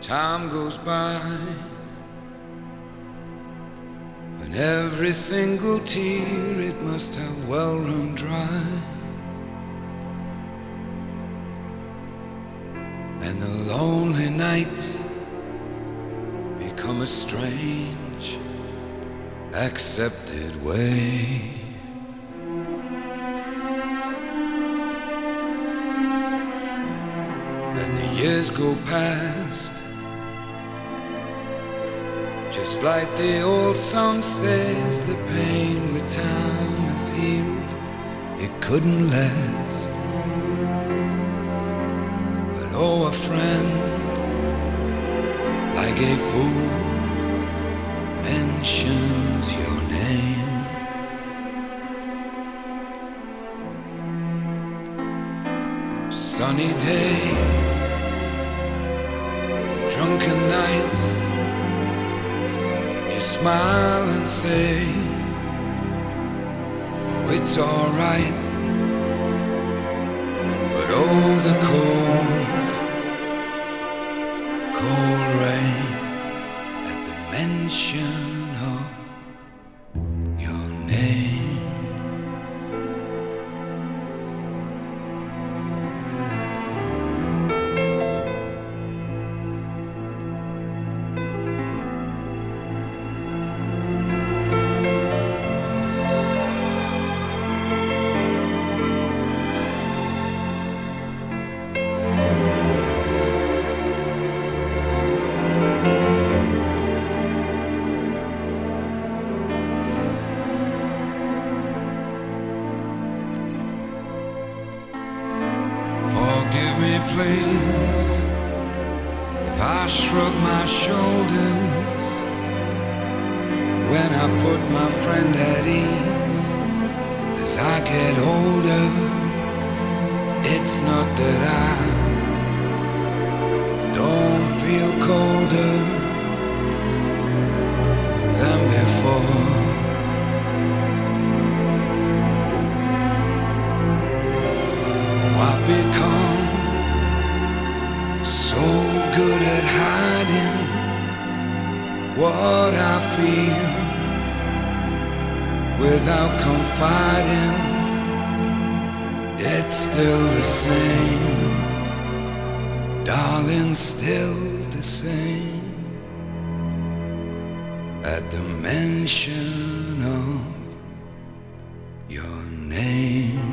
time goes by, and every single tear it must have well run dry, and the lonely nights become a strange, accepted way. And the years go past, just like the old song says, the pain with time has healed, it couldn't last. But oh, a friend, like a fool, mentions your name. Sunny days, drunken nights, you smile and say, oh, it's alright. But oh, the cold rain at the mention of your name. Forgive me, please, if I shrug my shoulders when I put my friend at ease. As I get older, it's not that I don't feel colder than before. I've become so good at hiding what I feel without confiding. It's still the same, darling, still the same. At the mention of your name.